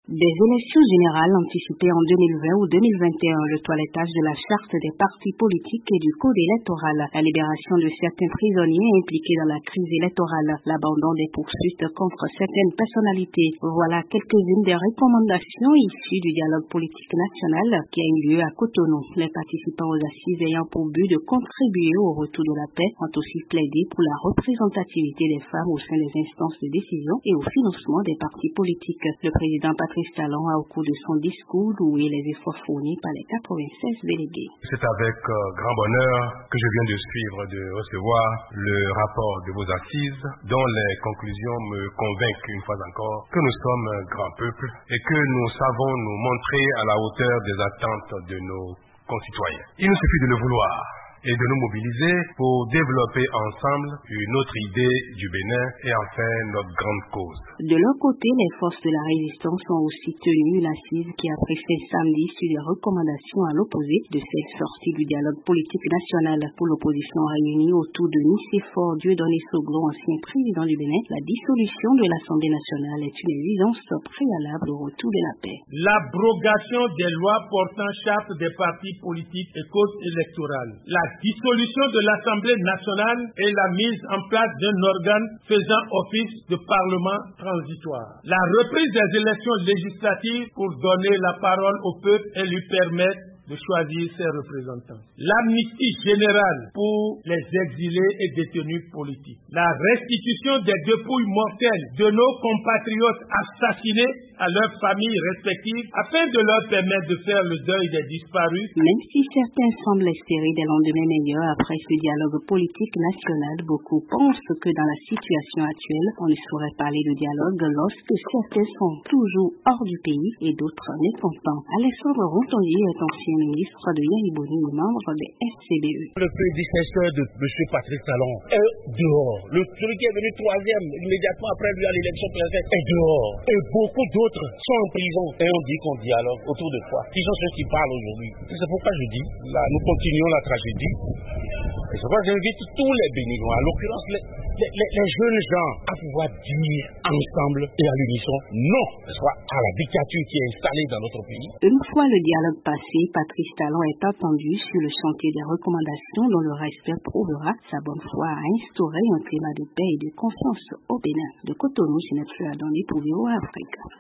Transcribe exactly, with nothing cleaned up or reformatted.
Des élections générales anticipées en deux mille vingt ou deux mille vingt et un, le toilettage de la charte des partis politiques et du code électoral, la libération de certains prisonniers impliqués dans la crise électorale, l'abandon des poursuites contre certaines personnalités. Voilà quelques-unes des recommandations issues du dialogue politique national qui a eu lieu à Cotonou. Les participants aux assises ayant pour but de contribuer au retour de la paix ont aussi plaidé pour la représentativité des femmes au sein des instances de décision et au financement des partis politiques. Le président Patrice Talon a au cours de son discours loué les efforts fournis par les quatre-vingt-seize délégués. C'est avec euh, grand bonheur que je viens de suivre, de recevoir le rapport de vos assises dont les conclusions me convainquent une fois encore que nous sommes un grand peuple et que nous savons nous montrer à la hauteur des attentes de nos concitoyens. Il nous suffit de le vouloir et de nous mobiliser pour développer ensemble une autre idée du Bénin et en faire notre grande cause. De leur côté, les forces de la résistance ont aussi tenu une assise qui a pris fin samedi sur des recommandations à l'opposé de celle sortie du dialogue politique national. Pour l'opposition réunie autour de Nicéphore Dieudonné Soglo, ancien président du Bénin, la dissolution de l'Assemblée nationale est une évidence préalable au retour de la paix. L'abrogation des lois portant charte des partis politiques et code électoral. La dissolution de l'Assemblée nationale et la mise en place d'un organe faisant office de parlement transitoire. La reprise des élections législatives pour donner la parole au peuple et lui permettre de choisir ses représentants. L'amnistie générale pour les exilés et détenus politiques. La restitution des dépouilles mortelles de nos compatriotes assassinés à leurs familles respectives afin de leur permettre de faire le deuil des disparus. Même si certains semblent espérer des lendemains meilleurs après ce dialogue politique national, beaucoup pensent que dans la situation actuelle, on ne saurait parler de dialogue lorsque certains sont toujours hors du pays et d'autres mécontents. Alexandre Rontondi est ancien ministre de Yaïboni et membre de S C B E. Le prédécesseur de M. Patrice Talon est dehors. Le, celui qui est venu troisième immédiatement après lui à l'élection présidentielle est dehors. Et beaucoup d'autres sont en prison. Et on dit qu'on dialogue autour de quoi? Qui sont ceux qui parlent aujourd'hui? C'est pourquoi je dis, là, nous continuons la tragédie. Et c'est pourquoi j'invite tous les Béninois, à l'occurrence les, les, les, les jeunes gens, à pouvoir dire ensemble et à l'unisson non, soit à la dictature qui est installée dans notre pays. Une fois le dialogue passé, Patrice Talon est attendu sur le chantier des recommandations dont le respect prouvera sa bonne foi à instaurer un climat de paix et de confiance au Bénin. De Cotonou, Ginette Feuadon pour V O A Afrique.